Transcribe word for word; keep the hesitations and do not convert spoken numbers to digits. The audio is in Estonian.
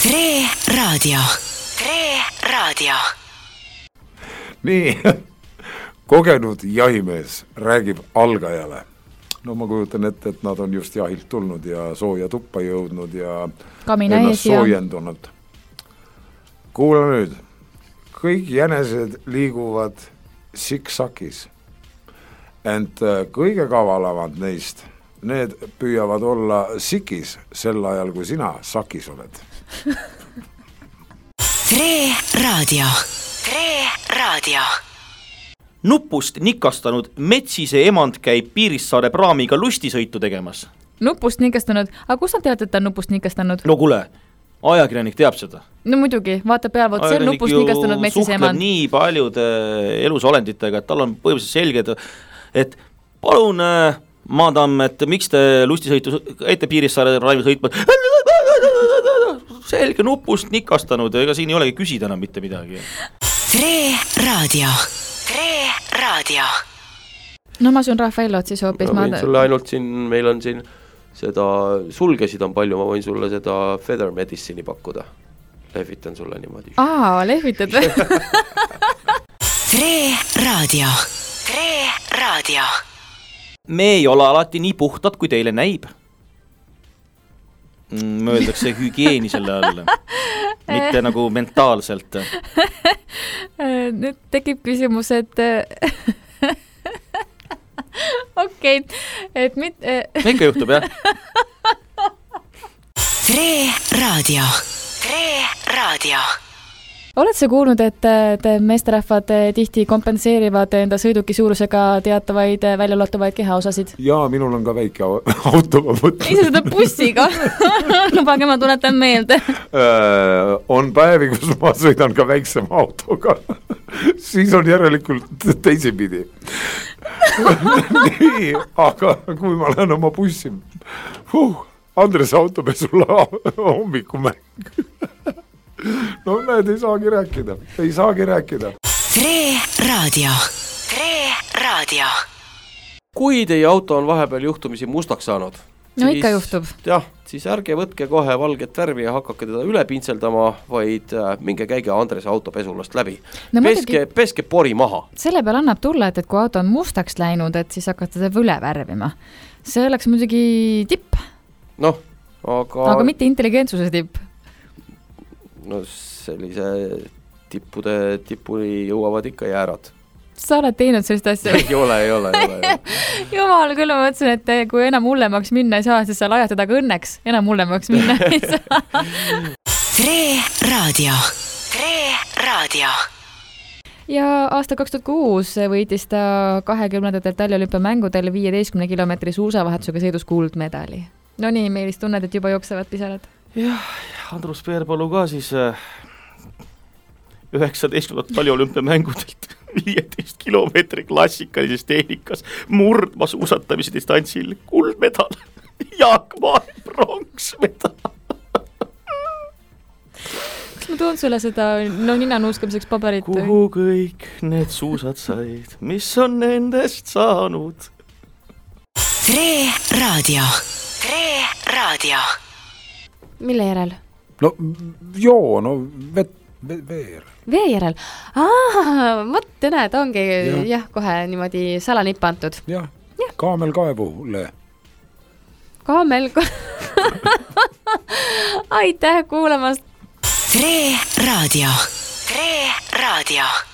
Tre Raadio. Tre Raadio. Nii, kogenud jahimees räägib algajale. No ma kujutan ette, et nad on just jahilt tulnud ja sooja tuppa jõudnud ja Kamina ennast ees, soojendunud. Kuula nüüd, kõik jänesed liiguvad siksakis. Ent kõige kavalamad neist, need püüavad olla sikis sel ajal, kui sina sakis oled. Tre Raadio. Tre Raadio. Nupust nikastanud Metsise emand käib Piirissaare praamiga lustisõitu tegemas. Nupust nikastanud? Aga kus nad teavad, et ta on nupust nikastanud? No kuule, ajakirjanik teab seda. No muidugi, vaata peal, see on nupust nikastanud Metsise emand. Nii paljude elusolenditega, et tal on põhimõtteliselt selged, et palun, madam, et miks te lustisõitu ette Piirissaare praamiga sõitma? Selge nupust nikastanud, ega siin ei olegi küsida enam mitte midagi. Tre Raadio. Tre Raadio. No ma sun Raffaellot siis hoopis. No, ma võin sulle ainult siin, meil on siin seda, sulgesid on palju, ma võin sulle seda feather medicine'i pakkuda. Lehvitan sulle niimoodi. Aa, lehvitad või? Tre Raadio. Tre Raadio. Me ei ole alati nii puhtad, kui teile näib. Mõeldakse hügieeni selle all. Mitte nagu mentaalselt. Nüüd tekib küsimus, et okei, et mit... Ikka juhtub, jah? Tre Raadio. Tre Raadio. Oled sa kuulnud, et meesterahvad tihti kompenseerivad enda sõiduki suurusega teatavaid väljaulatuvaid kehaosasid? Jaa, minul on ka väike auto. Ise seda bussiga. Lubage, ma tuletan meelde. On päevi, kus ma sõidan ka väiksema autoga. Siis on järelikult teisipidi. Nii, aga kui ma lähen oma bussi, huh, Andres autopesulla hommikumäng. No näed, ei saagi rääkida, ei saagi rääkida. Tre Raadio. Tre Raadio. Kui teie auto on vahepeal juhtumisi mustaks saanud, no siis, ikka juhtub. Jah, siis ärge võtke kohe valget värvi ja hakake teda üle pintseldama, vaid minge käige Andrese autopesulast läbi. No, peske, muidugi, peske pori maha. Selle peal annab tulla, et, et kui auto on mustaks läinud, et siis hakata teda üle värvima. See oleks muidugi tipp. Noh, aga... Aga mitte intelligentsuse tipp. No sellise tippude tipuni jõuavad ikka jäärad. Sa oled teinud sellist asja? Ei ole, ei ole, ei ole. Jumal, küll ma mõtlesin, et kui enam hullemaks minna ei saa, siis sa lajad teda ka õnneks. Enam hullemaks minna ei saa. Tre Raadio. Tre Raadio. Ja aasta kaks tuhat kuus võitis ta kahekümnendatel Talliolümpiamängudel viieteistkümne kilomeetri suusavahetusega sõidus kuldmedali. No nii, Meelis, tunned, et juba jooksevad pisarad? Jah, Andrus Peerpalu ka siis üheksateistkümnendat Talliolümpiamängudelt viieteist kilomeetri klassikalises tehnikas murdma suusatamise distantsil kuldmedal, Jaak Maari pronksmedal. Kas ma toon sulle seda no, nina nuuskamiseks paberit? Kuhu kõik need suusad said, mis on nendest saanud? Tre Raadio. Tre Raadio. Mille järel? No joo, no vet, vee, vee järel. Vee järel? Aa, mõtte näed, ongi ja. Jah, kohe niimoodi salanipp antud. Jah, ja. Kaamel kaevule. Kaamel kaevule. Aitäh kuulamast. Tre Raadio. Tre Raadio.